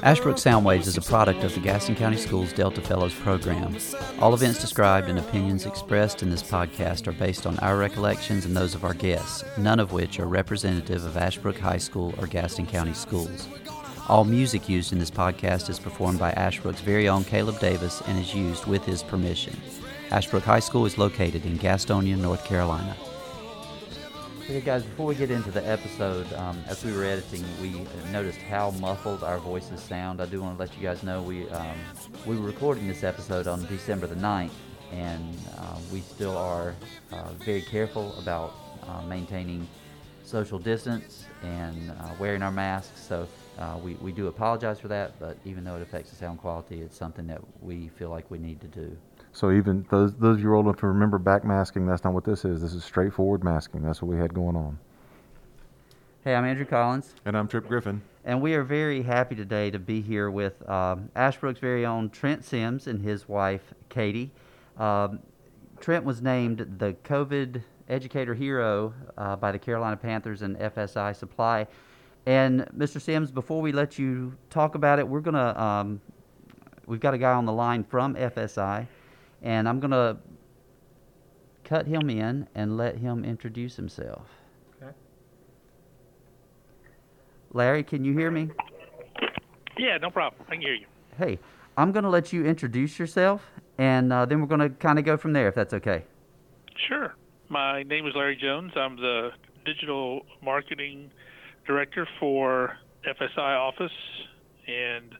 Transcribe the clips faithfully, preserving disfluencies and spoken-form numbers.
Ashbrook Soundwaves is a product of the Gaston County Schools Delta Fellows Program. All events described and opinions expressed in this podcast are based on our recollections and those of our guests, none of which are representative of Ashbrook High School or Gaston County Schools. All music used in this podcast is performed by Ashbrook's very own Caleb Davis and is used with his permission. Ashbrook High School is located in Gastonia, North Carolina. Okay, guys, before we get into the episode, um, as we were editing, we noticed how muffled our voices sound. I do want to let you guys know we um, we were recording this episode on December the ninth, and uh, we still are uh, very careful about uh, maintaining social distance and uh, wearing our masks. So uh, we, we do apologize for that, but even though it affects the sound quality, it's something that we feel like we need to do. So even those those of you old enough to remember back masking, that's not what this is. This is straightforward masking. That's what we had going on. Hey, I'm Andrew Collins. And I'm Trip Griffin. And we are very happy today to be here with um, Ashbrook's very own Trent Sims and his wife, Katie. Um, Trent was named the COVID Educator Hero uh, by the Carolina Panthers and F S I Supply. And Mister Sims, before we let you talk about it, we're going to, um, we've got a guy on the line from F S I. And I'm going to cut him in and let him introduce himself. Okay. Larry, can you hear me? Yeah, no problem. I can hear you. Hey, I'm going to let you introduce yourself, and uh, then we're going to kind of go from there, if that's okay. Sure. My name is Larry Jones. I'm the Digital Marketing Director for F S I Office, and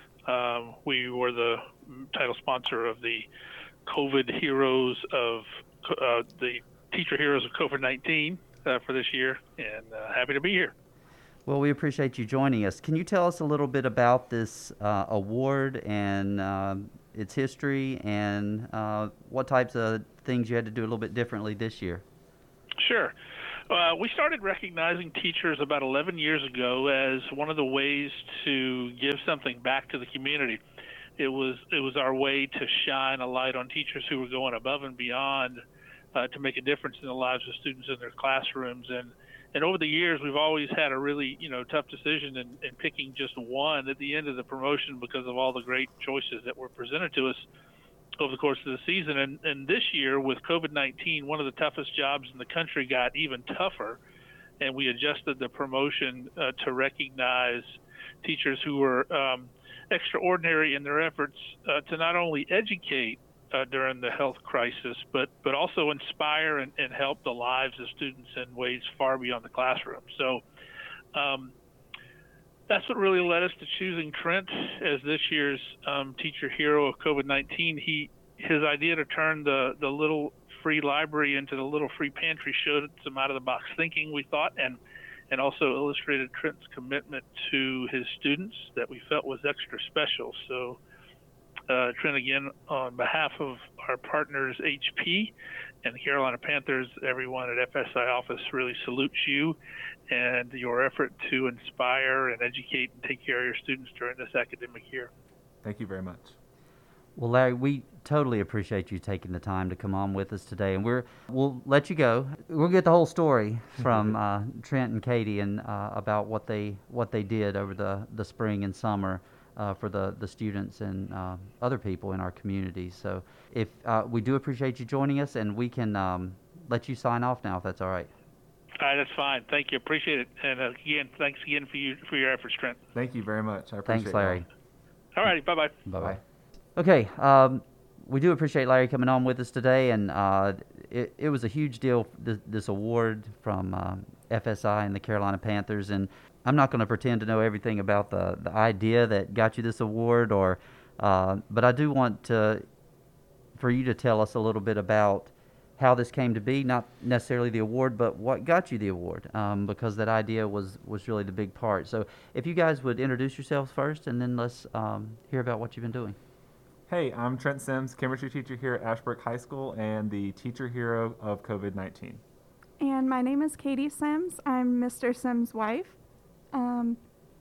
um, we were the title sponsor of the COVID Heroes of uh, the Teacher Heroes of COVID nineteen uh, for this year, and uh, happy to be here. Well, we appreciate you joining us. Can you tell us a little bit about this uh, award and uh, its history and uh, what types of things you had to do a little bit differently this year? Sure. Uh, we started recognizing teachers about eleven years ago as one of the ways to give something back to the community. It was it was our way to shine a light on teachers who were going above and beyond uh, to make a difference in the lives of students in their classrooms. And and over the years, we've always had a really you know tough decision in, in picking just one at the end of the promotion because of all the great choices that were presented to us over the course of the season. And, and this year, with COVID nineteen, one of the toughest jobs in the country got even tougher, and we adjusted the promotion uh, to recognize teachers who were um, extraordinary in their efforts uh, to not only educate uh, during the health crisis, but but also inspire and, and help the lives of students in ways far beyond the classroom. So um, that's what really led us to choosing Trent as this year's um, Teacher Hero of COVID nineteen. He his idea to turn the the little free library into the little free pantry showed some out of the box thinking, we thought, and and also illustrated Trent's commitment to his students that we felt was extra special. So uh, Trent, again, on behalf of our partners H P and the Carolina Panthers, everyone at F S I Office really salutes you and your effort to inspire and educate and take care of your students during this academic year. Thank you very much. Well, Larry, we totally appreciate you taking the time to come on with us today, and we're we'll let you go. We'll get the whole story from uh, Trent and Katie and uh, about what they what they did over the, the spring and summer uh, for the, the students and uh, other people in our community. So, if uh, we do appreciate you joining us, and we can um, let you sign off now, if that's all right. All right, that's fine. Thank you. Appreciate it. And uh, again, thanks again for you for your efforts, Trent. Thank you very much. I appreciate it. Thanks, Larry. All righty. Bye bye. Bye bye. Okay, um, we do appreciate Larry coming on with us today, and uh, it, it was a huge deal, this, this award from uh, F S I and the Carolina Panthers, and I'm not going to pretend to know everything about the, the idea that got you this award, or uh, but I do want to, for you to tell us a little bit about how this came to be, not necessarily the award, but what got you the award, um, because that idea was, was really the big part. So if you guys would introduce yourselves first, and then let's um, hear about what you've been doing. Hey, I'm Trent Sims, chemistry teacher here at Ashbrook High School and the Teacher Hero of COVID nineteen. And my name is Katie Sims. I'm Mister Sims' wife. Um,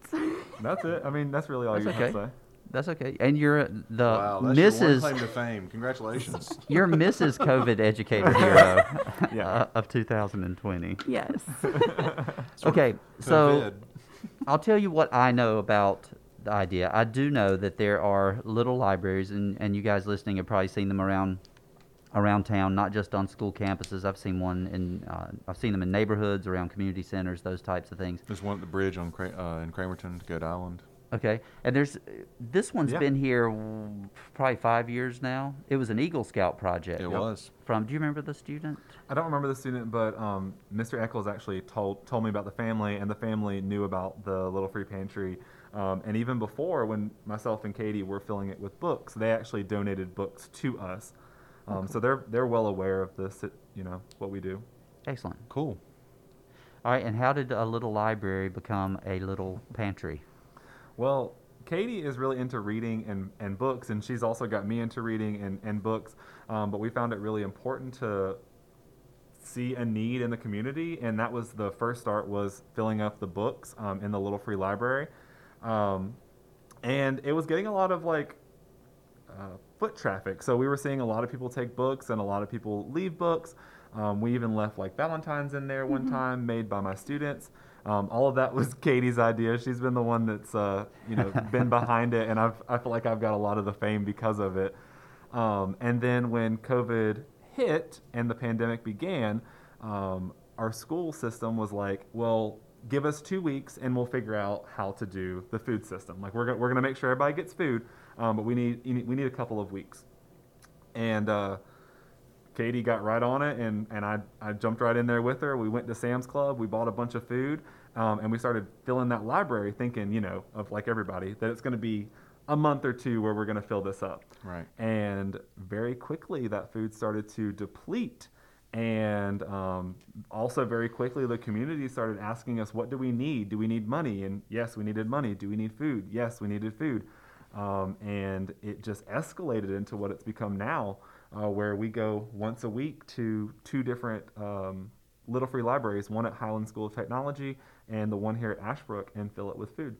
That's it. I mean, that's really all That's you okay. can say. That's okay. And you're the Wow, that's Missus your one claim to fame. Congratulations. You're Missus COVID Educator Hero Yeah. uh, of two thousand twenty. yes. Okay, so COVID. I'll tell you what I know about the idea. I do know that there are little libraries, and, and you guys listening have probably seen them around around town, not just on school campuses. I've seen one in, uh, I've seen them in neighborhoods, around community centers, those types of things. There's one at the bridge on Cra- uh, in Cramerton, Goat Island. Okay, and there's, this one's Yeah. been here w- probably five years now. It was an Eagle Scout project. It was. From, do you remember the student? I don't remember the student, but um, Mister Eccles actually told told me about the family, and the family knew about the Little Free Pantry. Um, and even before, when myself and Katie were filling it with books, they actually donated books to us. Um, Okay. So they're they're well aware of this, you know, what we do. Excellent. Cool. All right, and how did a little library become a little pantry? Well, Katie is really into reading and, and books, and she's also got me into reading and, and books. Um, but we found it really important to see a need in the community, and that was the first start, was filling up the books um, in the Little Free Library. Um, and it was getting a lot of like uh, foot traffic. So we were seeing a lot of people take books and a lot of people leave books. Um, we even left like Valentine's in there one time, made by my students. Um, all of that was Katie's idea. She's been the one that's uh, you know been behind it, and I've I feel like I've got a lot of the fame because of it. Um, and then when COVID hit and the pandemic began, um, our school system was like, well, give us two weeks and we'll figure out how to do the food system. Like we're gonna, we're gonna make sure everybody gets food, um, but we need we need a couple of weeks. And uh, Katie got right on it, and, and I, I jumped right in there with her. We went to Sam's Club, we bought a bunch of food, um, and we started filling that library thinking, you know, of like everybody, that it's going to be a month or two where we're going to fill this up. Right. And very quickly that food started to deplete. And um, also very quickly the community started asking us, what do we need? Do we need money? And yes, we needed money. Do we need food? Yes, we needed food. Um, and it just escalated into what it's become now. Uh, where we go once a week to two different um, Little Free libraries, one at Highland School of Technology and the one here at Ashbrook, and fill it with food.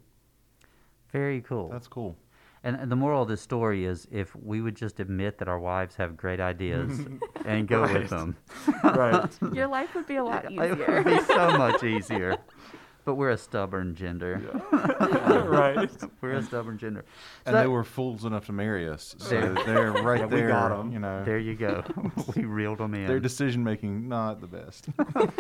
Very cool. That's cool. And, and the moral of this story is, if we would just admit that our wives have great ideas and go Right. with them, Right. Your life would be a lot it easier. would be so much easier. But we're a stubborn gender. Right. We're a stubborn gender. And So- they were fools enough to marry us. So There. they're right Yeah, we there. got 'em. You know, There you go. We reeled them in. their decision making not the best.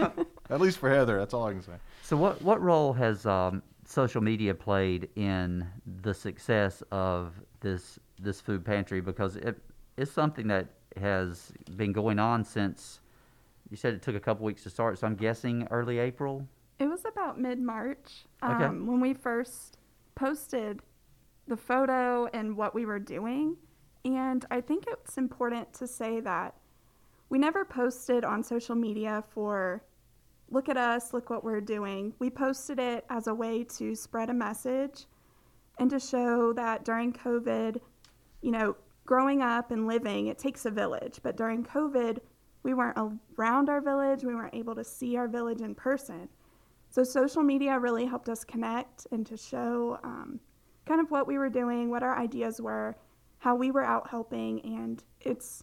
At least for Heather, that's all I can say. So what what role has um, social media played in the success of this this food pantry? Because it it's something that has been going on since, you said it took a couple weeks to start, so I'm guessing early April? It was about mid-March Okay. um, when we first posted the photo and what we were doing. And I think it's important to say that we never posted on social media for, look at us, look what we're doing. We posted it as a way to spread a message and to show that during COVID, you know, growing up and living, it takes a village. But during COVID, we weren't around our village. We weren't able to see our village in person. So social media really helped us connect and to show um, kind of what we were doing, what our ideas were, how we were out helping, and it's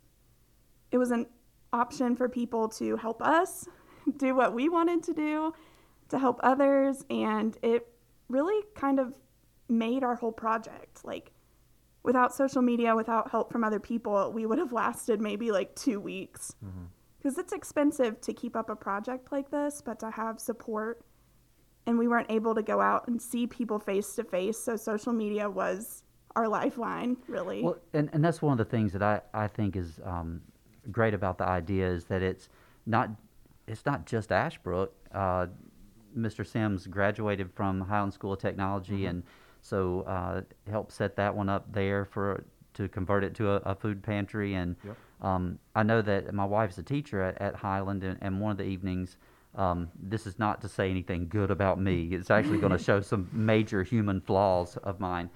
it was an option for people to help us do what we wanted to do, to help others, and it really kind of made our whole project. Like, without social media, without help from other people, we would have lasted maybe like two weeks. Because it's expensive to keep up a project like this, but to have support, and we weren't able to go out and see people face to face, so social media was our lifeline, really. Well, and, and that's one of the things that I, I think is um, great about the idea, is that it's not it's not just Ashbrook. Uh, Mister Sims graduated from Highland School of Technology, Mhm. and so uh, helped set that one up there for to convert it to a, a food pantry. And Yep. um, I know that my wife's a teacher at, at Highland, and, and one of the evenings, um, this is not to say anything good about me. It's actually going to show some major human flaws of mine.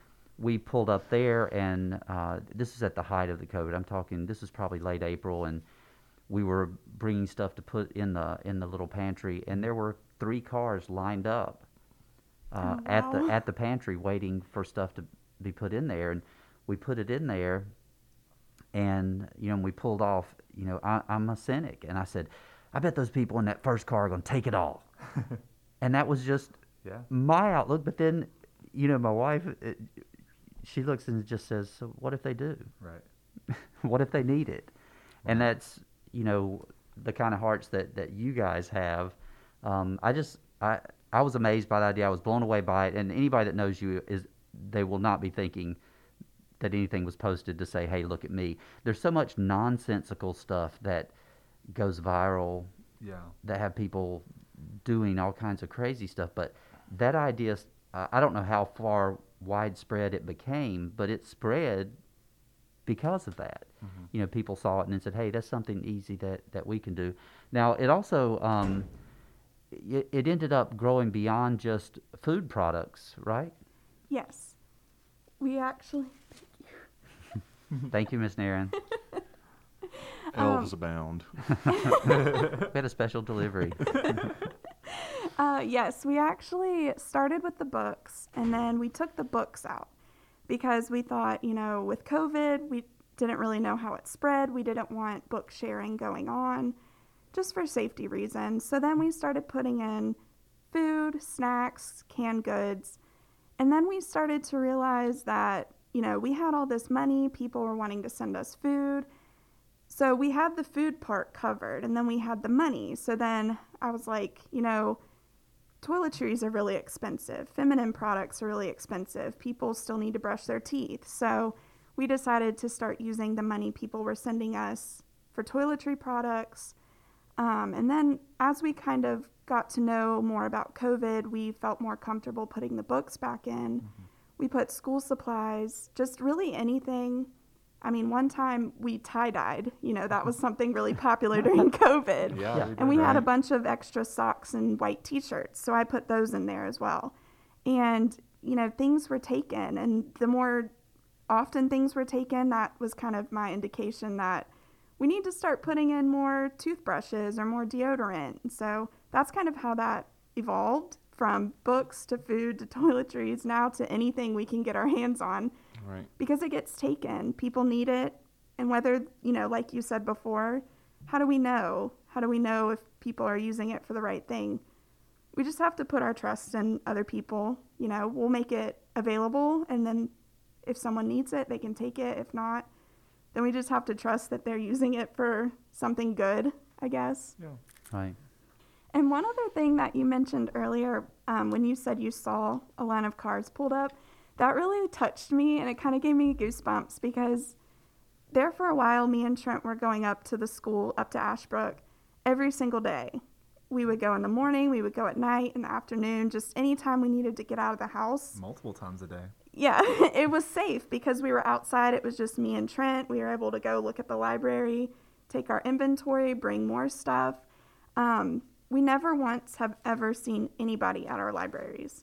We pulled up there, and uh, this is at the height of the COVID. I'm talking, this is probably late April, and we were bringing stuff to put in the in the little pantry, and there were three cars lined up uh, Oh, at the wow. at the pantry waiting for stuff to be put in there, and we put it in there, and you know we pulled off. You know, I, I'm a cynic, and I said, I bet those people in that first car are going to take it all, and that was just Yeah. my outlook. But then, you know, my wife, it, she looks and just says, so what if they do? Right. What if they need it? And that's, you know, the kind of hearts that, that you guys have. Um, I just, I, I was amazed by the idea. I was blown away by it. And anybody that knows you is, they will not be thinking that anything was posted to say, hey, look at me. There's so much nonsensical stuff that goes viral, Yeah. that have people doing all kinds of crazy stuff. But that idea, uh, I don't know how far widespread it became, but it spread because of that. Mm-hmm. You know, people saw it and then said, hey, that's something easy that, that we can do. Now, it also, um, it, it ended up growing beyond just food products, right? Yes. We actually, Thank you, Miss Naren. Elves abound. We had a special delivery. uh, yes, we actually started with the books, and then we took the books out because we thought, you know, with COVID, we didn't really know how it spread. We didn't want book sharing going on just for safety reasons. So then we started putting in food, snacks, canned goods. And then we started to realize that, you know, we had all this money, people were wanting to send us food. So we had the food part covered, and then we had the money. So then I was like, you know, toiletries are really expensive. Feminine products are really expensive. People still need to brush their teeth. So we decided to start using the money people were sending us for toiletry products. Um, and then as we kind of got to know more about COVID, we felt more comfortable putting the books back in. Mm-hmm. We put school supplies, just really anything. I mean, one time we tie-dyed, you know, that was something really popular during COVID. Yeah, Yeah. we did, And we had a right? bunch of extra socks and white t-shirts, so I put those in there as well. And, you know, things were taken, and the more often things were taken, that was kind of my indication that we need to start putting in more toothbrushes or more deodorant. And so that's kind of how that evolved, from books to food to toiletries, now to anything we can get our hands on. Right. Because it gets taken. People need it. And whether, you know, like you said before, how do we know? How do we know if people are using it for the right thing? We just have to put our trust in other people. You know, we'll make it available, and then if someone needs it, they can take it. If not, then we just have to trust that they're using it for something good, I guess. Yeah. Right. And one other thing that you mentioned earlier, um, when you said you saw a line of cars pulled up, that really touched me, and it kind of gave me goosebumps, because there for a while, me and Trent were going up to the school, up to Ashbrook, every single day. We would go in the morning, we would go at night, in the afternoon, just anytime we needed to get out of the house. Multiple times a day. Yeah, it was safe because we were outside. It was just me and Trent. We were able to go look at the library, take our inventory, bring more stuff. Um, we never once have ever seen anybody at our libraries.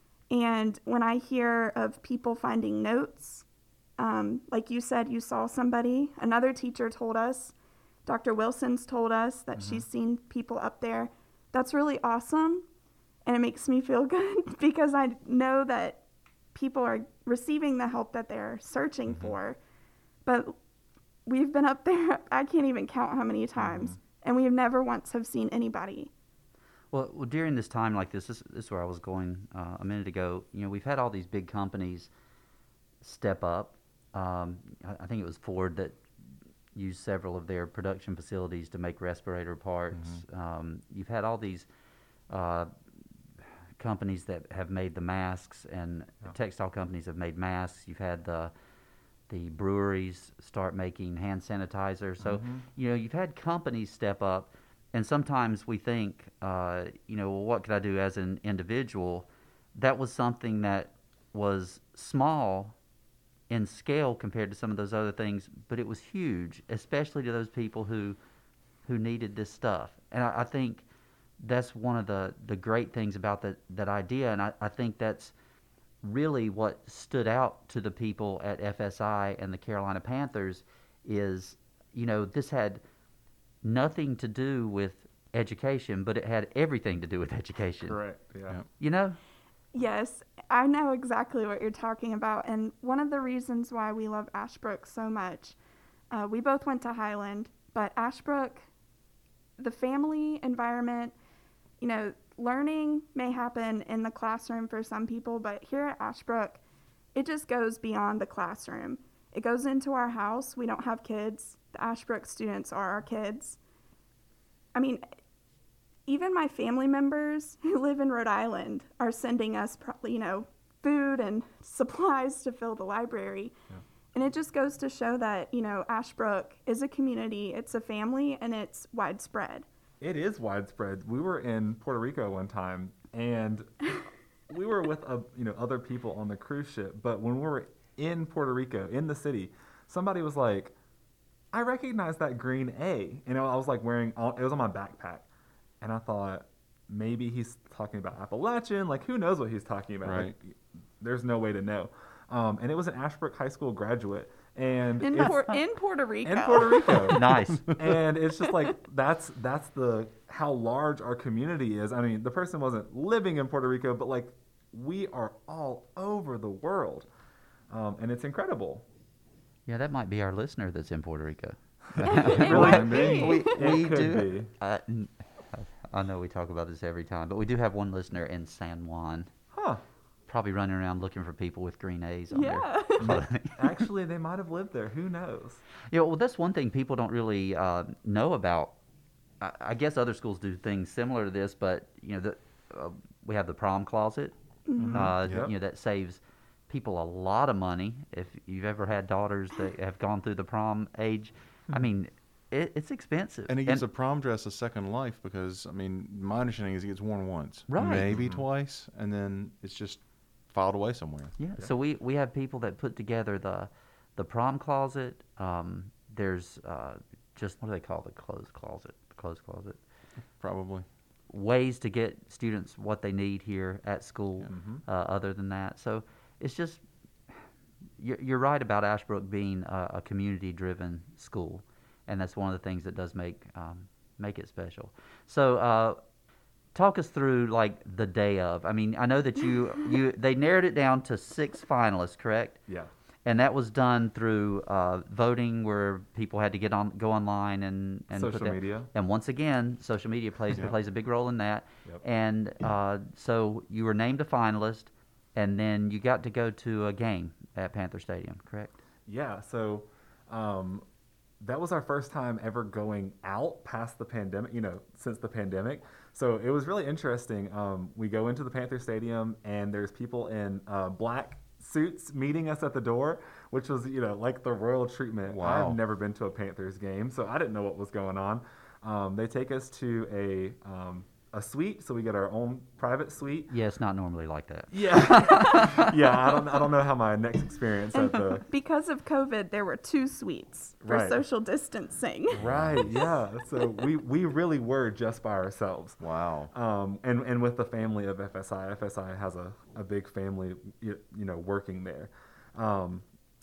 And when I hear of people finding notes, um, like you said, you saw somebody, another teacher told us, Doctor Wilson's told us that mm-hmm. she's seen people up there. That's really awesome. And it makes me feel good because I know that people are receiving the help that they're searching mm-hmm. for. But we've been up there, I can't even count how many times. Mm-hmm. And we have never once have seen anybody. Well, well, during this time like this, this, this is where I was going uh, a minute ago. You know, we've had all these big companies step up. Um, I, I think it was Ford that used several of their production facilities to make respirator parts. Mm-hmm. Um, you've had all these uh, companies that have made the masks, and yeah. textile companies have made masks. You've had the the breweries start making hand sanitizer. So, mm-hmm. you know, you've had companies step up. And sometimes we think, uh, you know, well, what could I do as an individual? That was something that was small in scale compared to some of those other things, but it was huge, especially to those people who who needed this stuff. And I, I think that's one of the, the great things about that, that idea, and I, I think that's really what stood out to the people at F S I and the Carolina Panthers is, you know, this had nothing to do with education, but it had everything to do with education. Correct, yeah. You know? Yes, I know exactly what you're talking about. And one of the reasons why we love Ashbrook so much, uh, we both went to Highland, but Ashbrook, the family environment, you know, learning may happen in the classroom for some people, but here at Ashbrook, it just goes beyond the classroom. It goes into our house. We don't have kids. The Ashbrook students are our kids. I mean, even my family members who live in Rhode Island are sending us, you know, food and supplies to fill the library. Yeah. And it just goes to show that, you know, Ashbrook is a community, it's a family, and it's widespread. It is widespread. We were in Puerto Rico one time, and we were with, a, you know, other people on the cruise ship. But when we were in Puerto Rico, in the city, somebody was like, I recognize that green A. You know, I was like wearing, it was on my backpack. And I thought, maybe he's talking about Appalachian. Like, who knows what he's talking about? Right. Like, there's no way to know. Um, and it was an Ashbrook High School graduate. And in, Por- in Puerto Rico. In Puerto Rico. Nice. And it's just like, that's that's the how large our community is. I mean, the person wasn't living in Puerto Rico, but like, we are all over the world. Um, and it's incredible. Yeah, that might be our listener that's in Puerto Rico. It might be. We, It we could do. be. Uh, n- I know we talk about this every time, but we do have one listener in San Juan, Huh. probably running around looking for people with green A's on Yeah. their clothing. Actually, they might have lived there. Who knows? Yeah, well, that's one thing people don't really uh, know about. I, I guess other schools do things similar to this, but you know, the, uh, we have the prom closet. Mm-hmm. Uh, Yep. You know, that saves people a lot of money. If you've ever had daughters that have gone through the prom age, I mean, it, it's expensive. And it gives a prom dress a second life because, I mean, my understanding is it gets worn once, Right. maybe Mhm. twice, and then it's just filed away somewhere. Yeah. Yeah. So we, we have people that put together the the prom closet. Um, there's uh, just what do they call the clothes closet? The clothes closet. Probably. Ways to get students what they need here at school. Mhm. Uh, other than that, so it's just you're, you're right about Ashbrook being a, a community-driven school, and that's one of the things that does make um, make it special. So. Uh, Talk us through like the day of. I mean, I know that you you they narrowed it down to six finalists, correct? Yeah. And that was done through uh, voting, where people had to get on, go online and and Social put that- media. And once again, social media plays Yeah. plays a big role in that. Yep. And uh, so you were named a finalist, and then you got to go to a game at Panther Stadium, correct? Yeah. So um, that was our first time ever going out past the pandemic, you know, since the pandemic. So it was really interesting. Um, we go into the Panther Stadium, and there's people in uh, black suits meeting us at the door, which was, you know, like the royal treatment. Wow. I've never been to a Panthers game, so I didn't know what was going on. Um, they take us to a um, a suite, so we get our own private suite. Yeah, it's not normally like that. Yeah, yeah. I don't, I don't know how my next experience at the Because of COVID, there were two suites for Right. social distancing. right, yeah. So we we really were just by ourselves. Wow. Um, and, and with the family of F S I, F S I has a, a big family, you, you know, working there. Um,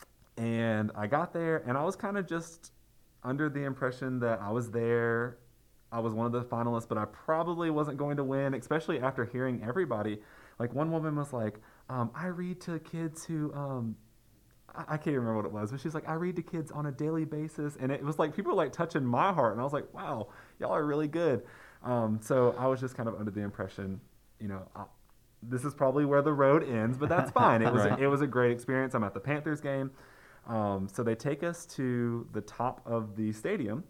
and I got there, and I was kind of just under the impression that I was there. I was one of the finalists, but I probably wasn't going to win, especially after hearing everybody. Like, one woman was like, um, I read to kids who, um, I, I can't remember what it was, but she's like, I read to kids on a daily basis. And it was like, people were like touching my heart. And I was like, wow, y'all are really good. Um, so I was just kind of under the impression, you know, I, this is probably where the road ends, but that's fine. It was Right. a, it was a great experience. I'm at the Panthers game. Um, so they take us to the top of the stadium,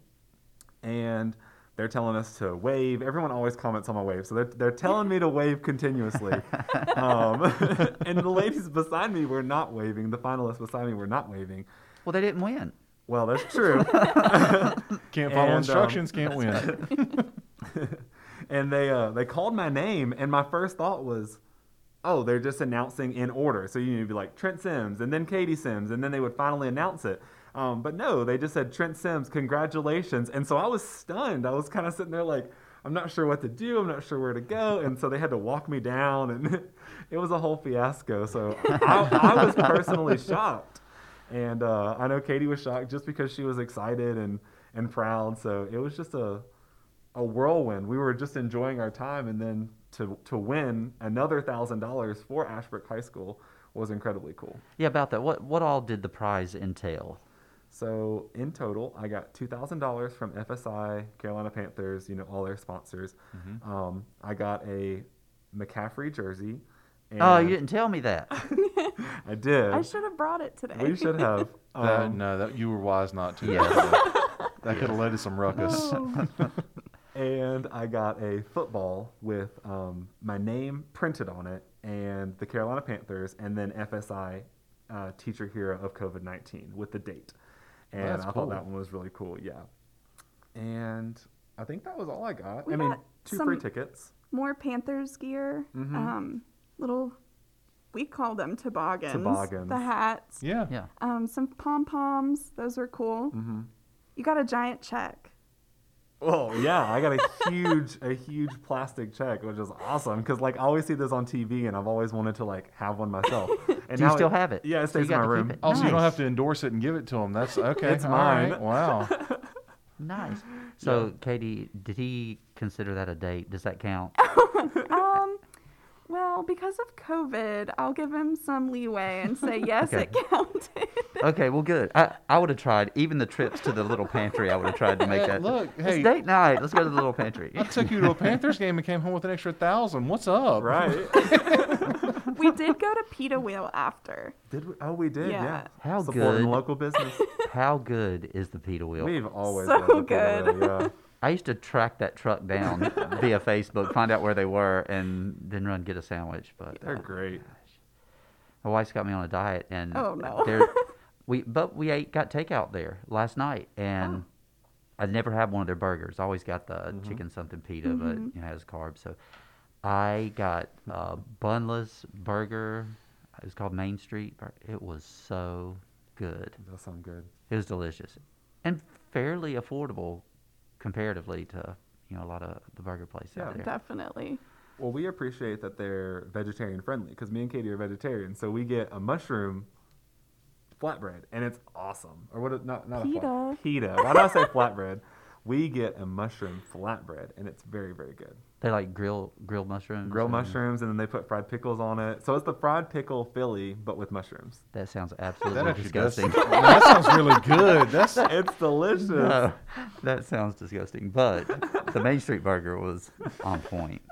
and they're telling us to wave. Everyone always comments on my wave, so they're they're telling me to wave continuously. Um, and the ladies beside me were not waving. The finalists beside me were not waving. Well, they didn't win. Well, that's true. Can't follow And, um, instructions, can't win. And they uh, they called my name, and my first thought was, oh, they're just announcing in order. So you need to be like Trent Sims, and then Katie Sims, and then they would finally announce it. Um, but no, they just said, Trent Sims, congratulations. And so I was stunned. I was kind of sitting there like, I'm not sure what to do. I'm not sure where to go. And so they had to walk me down, and it was a whole fiasco. So I, I was personally shocked. And uh, I know Katie was shocked just because she was excited and, and proud. So it was just a a whirlwind. We were just enjoying our time, and then to to win another one thousand dollars for Ashbrook High School was incredibly cool. Yeah, about that. What what all did the prize entail? So in total, I got two thousand dollars from F S I, Carolina Panthers, you know, all their sponsors. Mm-hmm. Um, I got a McCaffrey jersey. And Oh, you didn't tell me that. I did. I should have brought it today. We should have. That, Um, no, that you were wise not to. Yes. That could have led to some ruckus. Oh. And I got a football with um, my name printed on it and the Carolina Panthers, and then F S I uh, Teacher Hero of COVID nineteen with the date. And That's I cool. thought that one was really cool, yeah. And I think that was all I got. We I mean, got two some- free tickets. More Panthers gear. Mhm. Um, little, we call them toboggans. Toboggans. The hats. Yeah. Yeah. Um, some pom poms. Those were cool. Mm-hmm. You got a giant check. Oh yeah, I got a huge, a huge plastic check, which is awesome because like I always see this on T V, and I've always wanted to like have one myself. And Do you now still have it? Yeah, it So you stays in got my to keep room. it? Also, you don't Nice. have to endorse it and give it to him. That's okay. It's all mine. right, Wow. Nice. So, Katie, did he consider that a date? Does that count? Um, well, because of COVID, I'll give him some leeway and say yes, Okay. it counted. Okay, well, good. I, I would have tried. Even the trips to the little pantry, I would have tried to make Hey, that. look, it's hey. date night. Let's go to the little pantry. I took you to a Panthers game and came home with an extra thousand. What's up? Right? We did go to Pita Wheel after. Did we? Oh, we did. Yeah. Yeah. How Supporting good? local business. How good is the pita wheel? We've always So loved the Pita good. Wheel, yeah. I used to track that truck down via Facebook, find out where they were, and then run get a sandwich. But They're uh, great. my wife's got me on a diet, and Oh, no. they're- we but we ate got takeout there last night, and I never had one of their burgers. I always got the Mm-hmm. chicken something pita, but you know, it has carbs. So I got uh, bunless burger. It was called Main Street. Bur- It was so good. That sounds good. It was delicious and fairly affordable comparatively to you know a lot of the burger places Yeah. out there. Definitely. Well, we appreciate that they're vegetarian friendly because me and Katie are vegetarians, so we get a mushroom flatbread, and it's awesome. Or what? is- Not not a Pita. flat, pita. Why did I say flatbread? We get a mushroom flatbread, and it's very very good. They like grill grilled mushrooms. Grilled and- mushrooms, and then they put fried pickles on it. So it's the fried pickle Philly, but with mushrooms. That sounds That absolutely actually does. disgusting. That sounds really good. That's It's delicious. No, that sounds disgusting. But the Main Street burger was on point,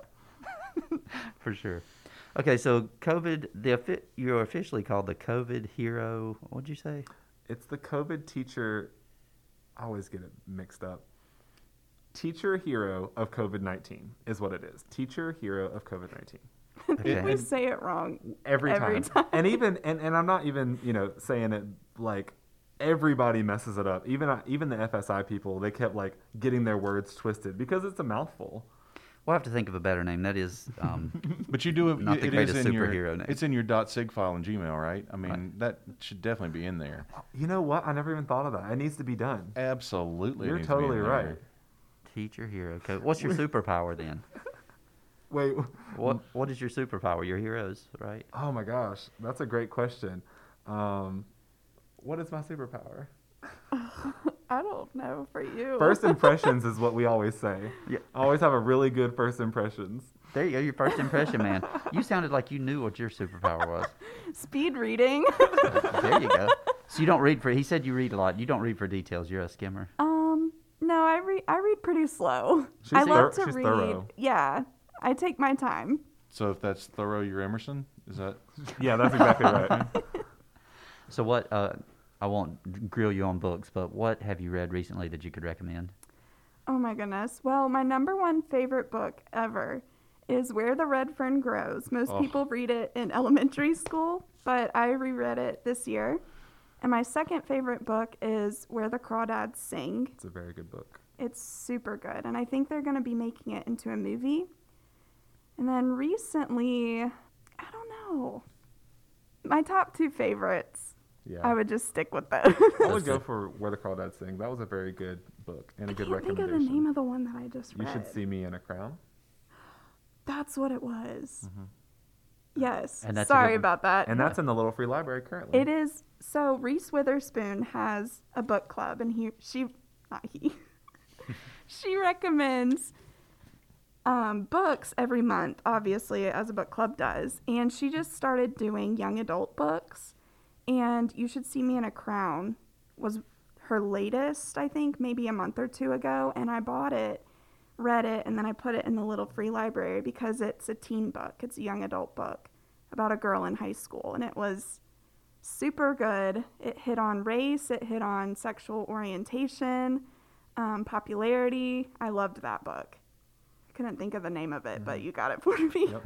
for sure. Okay, so COVID, the offi- you're officially called the COVID hero. What'd you say? It's the COVID teacher. I always get it mixed up. Teacher hero of COVID nineteen is what it is. Teacher hero of COVID nineteen. Okay. We say it wrong. Every, Every time. time. And even and, and I'm not even, you know, saying it like everybody messes it up. Even uh, even the F S I people, they kept like getting their words twisted because it's a mouthful. We'll have to think of a better name. That is, um, But you do it. Not the it is greatest in your, superhero name. It's in your .sig file in Gmail, right? I mean, that should definitely be in there. You know what? I never even thought of that. It needs to be done. Absolutely, it You're needs to be in totally there. right. teacher hero. Okay, what's your superpower then? Wait. What What is your superpower? Your heroes, right? Oh my gosh, that's a great question. Um, what is my superpower? I don't know for you. First impressions is what we always say. Yeah. I always have a really good first impressions. There you go. Your first impression, man. You sounded like you knew what your superpower was. Speed reading. There you go. So you don't read for. He said you read a lot. You don't read for details. You're a skimmer. um, no, I read. I read pretty slow. She's I love thor- to she's read. thorough. Yeah, I take my time. So if that's thorough, you're Emerson. Is that? Yeah, that's exactly right. So what? Uh, I won't grill you on books, but what have you read recently that you could recommend? Oh my goodness. Well, my number one favorite book ever is Where the Red Fern Grows. Most Oh. people read it in elementary school, but I reread it this year. And my second favorite book is Where the Crawdads Sing. It's a very good book. It's super good, and I think they're going to be making it into a movie. And then recently, I don't know. My top two favorites, Yeah. I would just stick with those. I would go for Where the Crawdads Sing. That was a very good book and a I good can't think of recommendation. the name of the one that I just You read. should see me in a crown. That's what it was. Yes. And that's a Sorry good one. about that. And that's in the Little Free Library currently. It is. So Reese Witherspoon has a book club, and he, she, not he, she recommends um, books every month, obviously, as a book club does. And she just started doing young adult books. And You Should See Me in a Crown was her latest, I think, maybe a month or two ago, and I bought it, read it, and then I put it in the little free library because it's a teen book. It's a young adult book about a girl in high school, and it was super good. It hit on race, it hit on sexual orientation, um, popularity. I loved that book. I couldn't think of the name of it, mm-hmm. but you got it for me. Yep.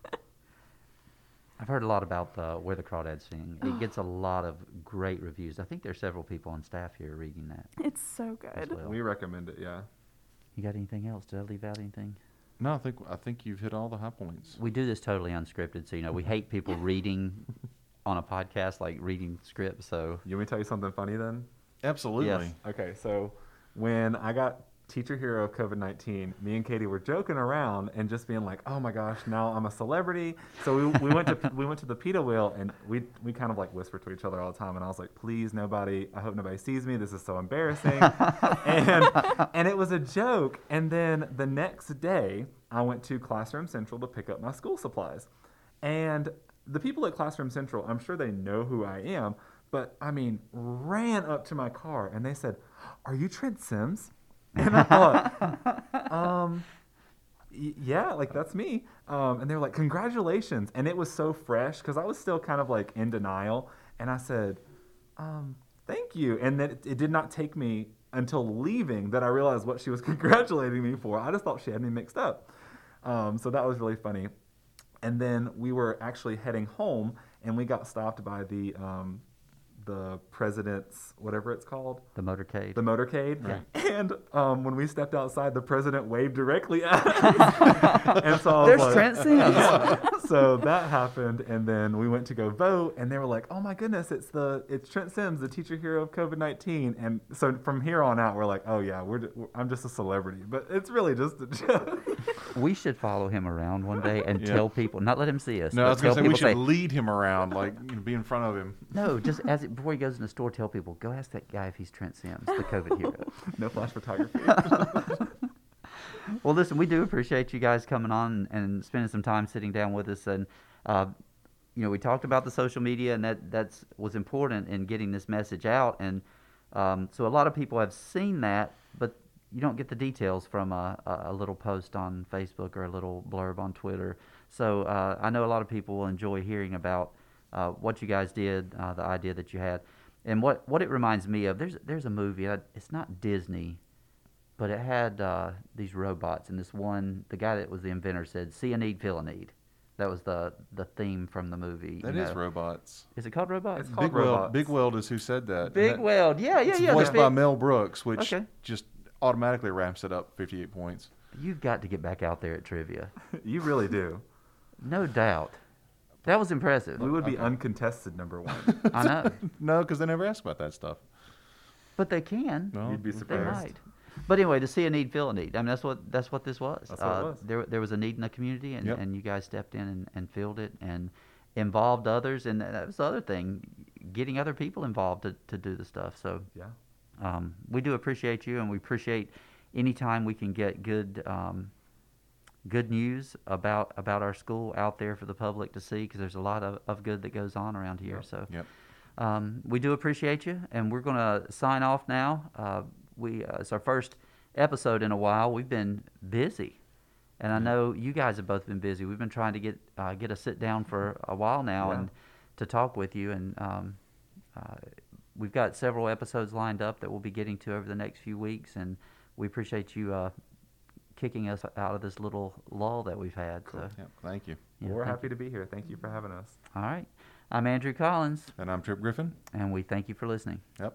I've heard a lot about uh, Where the Crawdads Sing. It gets a lot of great reviews. I think there's several people on staff here reading that. It's so good. Well. We recommend it, yeah. You got anything else? Did I leave out anything? No, I think I think you've hit all the high points. We do this totally unscripted, so you know we hate people reading on a podcast, like reading scripts. So You want me to tell you something funny then? Absolutely. Yes. Okay, so when I got Teacher Hero of COVID nineteen, me and Katie were joking around and just being like, "Oh my gosh, now I'm a celebrity." So we, we went to we went to the PETA wheel and we we kind of like whisper to each other all the time. And I was like, "Please, nobody. I hope nobody sees me. This is so embarrassing." and and it was a joke. And then the next day, I went to Classroom Central to pick up my school supplies, and the people at Classroom Central, I'm sure they know who I am, but I mean, ran up to my car and they said, "Are you Trent Sims?" And I thought, um, y- yeah, like that's me. Um, and they were like, "Congratulations!" And it was so fresh because I was still kind of like in denial. And I said, um, "Thank you." And then it, it did not take me until leaving that I realized what she was congratulating me for. I just thought she had me mixed up. Um, so that was really funny. And then we were actually heading home, and we got stopped by the um, the president's, whatever it's called. The motorcade. The motorcade. Right. And um, when we stepped outside, the president waved directly at us. And so I was There's like, Trent Sims. yeah. So that happened, and then we went to go vote, and they were like, "Oh my goodness, it's the it's Trent Sims, the Teacher Hero of COVID nineteen." And so from here on out, we're like, "Oh yeah, we're, we're I'm just a celebrity," but it's really just a joke. We should follow him around one day and Yeah. tell people, not let him see us. No, I but was going tell to say we people, should lead him around, like you know, be in front of him. No, just as it, before he goes in the store, tell people, go ask that guy if he's Trent Sims, the COVID hero. No flash photography. Well, listen, we do appreciate you guys coming on and spending some time sitting down with us. And, uh, you know, we talked about the social media, and that that's was important in getting this message out. And um, so a lot of people have seen that, but you don't get the details from a, a little post on Facebook or a little blurb on Twitter. So uh, I know a lot of people will enjoy hearing about uh, what you guys did, uh, the idea that you had. And what, what it reminds me of, there's there's a movie, uh, it's not Disney, but it had uh, these robots. And this one, the guy that was the inventor said, "See a need, feel a need." That was the, the theme from the movie. That you is know. robots. Is it called Robots? It's called Big Weld, Robots. Big Weld is who said that. Big And that- Weld. Yeah, yeah, It's yeah. the voiced by big- Mel Brooks, which Okay. just automatically ramps it up fifty-eight points. You've got to get back out there at trivia. You really do. No doubt. That was impressive. We would be Okay. uncontested number one. I know. No, because they never ask about that stuff. But they can. No. You'd be They surprised. might. But anyway, to see a need, feel a need. I mean, that's what that's what this was. That's what it uh, was. There there was a need in the community, and, Yep. and you guys stepped in and, and filled it and involved others, and that was the other thing, getting other people involved to, to do the stuff. So Yeah. um, we do appreciate you, and we appreciate any time we can get good um, good news about about our school out there for the public to see, because there's a lot of, of good that goes on around here. Yep. So Yep. um, we do appreciate you, and we're going to sign off now. Uh, we uh, it's our first episode in a while. We've been busy, and I know you guys have both been busy. We've been trying to get uh, get a sit down for a while now, Yeah. and to talk with you. And um, uh, we've got several episodes lined up that we'll be getting to over the next few weeks, and we appreciate you uh, kicking us out of this little lull that we've had. So, Yep. Thank you. yeah, We're thank happy to be here. Thank you for having us. you. All right, I'm Andrew Collins, And I'm Trip Griffin. and we thank you for listening. Yep.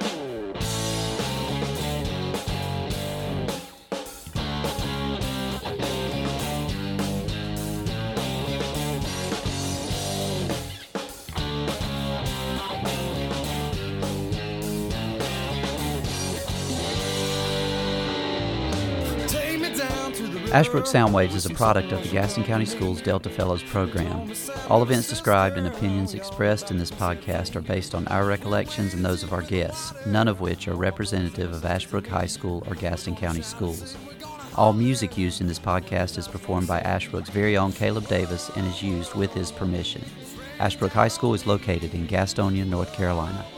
Ashbrook Soundwaves is a product of the Gaston County Schools Delta Fellows Program. All events described and opinions expressed in this podcast are based on our recollections and those of our guests, none of which are representative of Ashbrook High School or Gaston County Schools. All music used in this podcast is performed by Ashbrook's very own Caleb Davis and is used with his permission. Ashbrook High School is located in Gastonia, North Carolina.